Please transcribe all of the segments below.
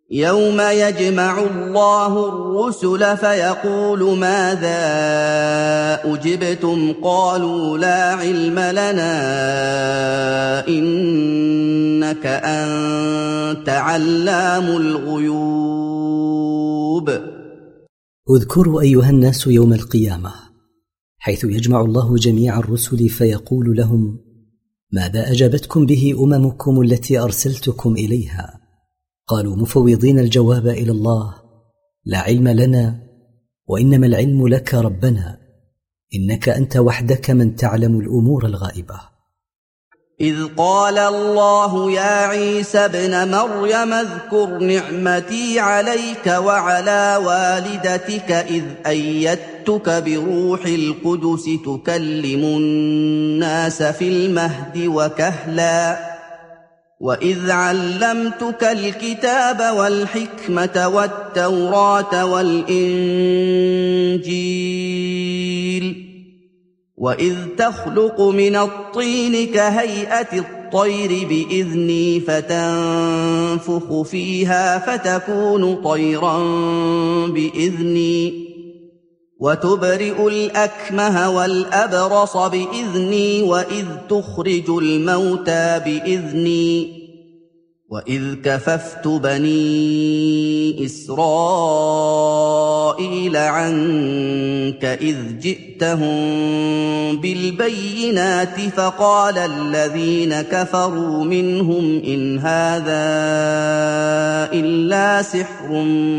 يوم يجمع الله الرسل فيقول ماذا أجبتم قالوا لا علم لنا إنك أنت علام الغيوب. اذكروا أيها الناس يوم القيامة حيث يجمع الله جميع الرسل فيقول لهم ماذا أجابتكم به أممكم التي أرسلتكم إليها؟ قالوا مفوضين الجواب إلى الله لا علم لنا وإنما العلم لك ربنا إنك أنت وحدك من تعلم الأمور الغائبة. إذ قال الله يا عيسى ابن مريم اذكر نعمتي عليك وعلى والدتك إذ أيدتك بروح القدس تكلم الناس في المهد وكهلا وإذ علمتك الكتاب والحكمة والتوراة والإنجيل وإذ تخلق من الطين كهيئة الطير بإذني فتنفخ فيها فتكون طيرا بإذني وتبرئ الأكمه والأبرص بإذني وإذ تخرج الموتى بإذني وإذ كففت بني إسرائيل عنك إذ جئتهم بالبينات فقال الذين كفروا منهم إن هذا إلا سحر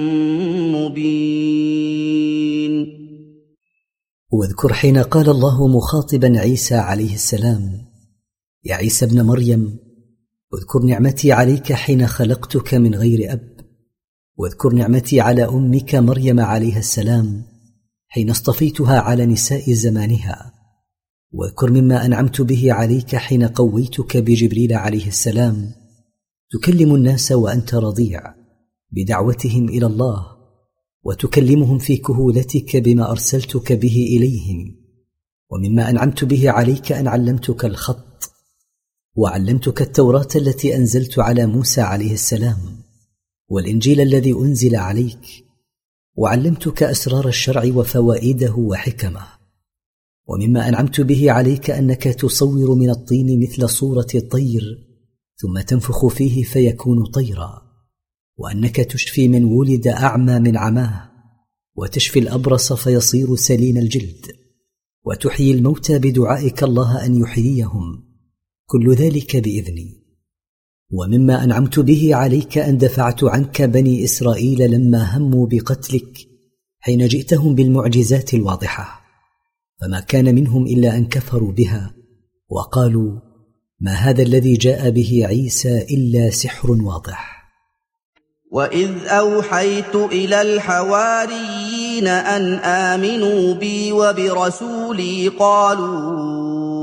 مبين. واذكر حين قال الله مخاطبا عيسى عليه السلام يا عيسى ابن مريم اذكر نعمتي عليك حين خلقتك من غير أب واذكر نعمتي على أمك مريم عليها السلام حين اصطفيتها على نساء زمانها واذكر مما أنعمت به عليك حين قويتك بجبريل عليه السلام تكلم الناس وأنت رضيع بدعوتهم إلى الله وتكلمهم في كهولتك بما أرسلتك به إليهم ومما أنعمت به عليك أن علمتك الخط وعلمتك التوراة التي أنزلت على موسى عليه السلام والإنجيل الذي أنزل عليك وعلمتك أسرار الشرع وفوائده وحكمه ومما أنعمت به عليك أنك تصور من الطين مثل صورة الطير ثم تنفخ فيه فيكون طيرا وأنك تشفي من ولد أعمى من عماه وتشفي الأبرص فيصير سليم الجلد وتحيي الموتى بدعائك الله أن يحييهم كل ذلك بإذني ومما أنعمت به عليك أن دفعت عنك بني إسرائيل لما هموا بقتلك حين جئتهم بالمعجزات الواضحة فما كان منهم إلا أن كفروا بها وقالوا ما هذا الذي جاء به عيسى إلا سحر واضح. وإذ أوحيت إلى الحواريين أن آمنوا بي وبرسولي قالوا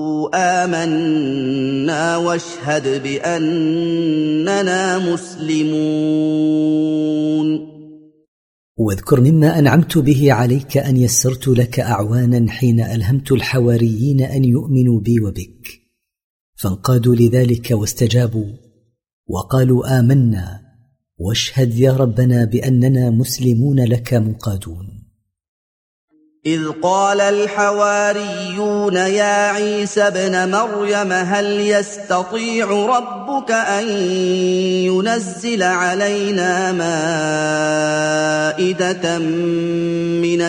آمنا واشهد بأننا مسلمون. واذكر مما أنعمت به عليك أن يسرت لك أعوانا حين ألهمت الحواريين أن يؤمنوا بي وبك فانقادوا لذلك واستجابوا وقالوا آمنا واشهد يا ربنا بأننا مسلمون لك منقادون. إذ قال الحواريون يا عيسى ابن مريم هل يستطيع ربك أن ينزل علينا مائدة من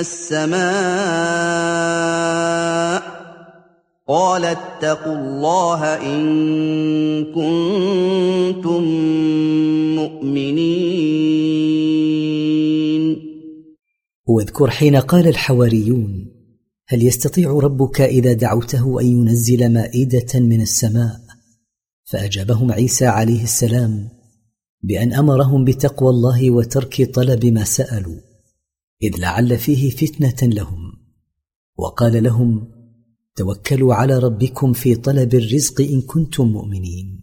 السماء قال اتقوا الله إن كنتم مؤمنين. واذكر حين قال الحواريون هل يستطيع ربك إذا دعوته أن ينزل مائدة من السماء فأجابهم عيسى عليه السلام بأن أمرهم بتقوى الله وترك طلب ما سألوا إذ لعل فيه فتنة لهم وقال لهم توكلوا على ربكم في طلب الرزق إن كنتم مؤمنين.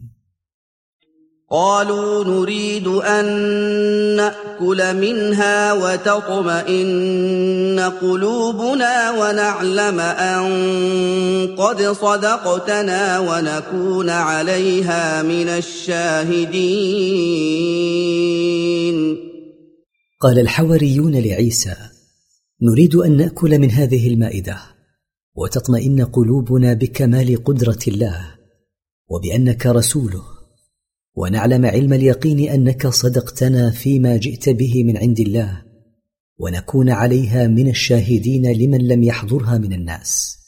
قالوا نريد أن نأكل منها وتطمئن قلوبنا ونعلم أن قد صدقتنا ونكون عليها من الشاهدين. قال الحواريون لعيسى: نريد أن نأكل من هذه المائدة وتطمئن قلوبنا بكمال قدرة الله وبأنك رسوله، ونعلم علم اليقين أنك صدقتنا فيما جئت به من عند الله، ونكون عليها من الشاهدين لمن لم يحضرها من الناس.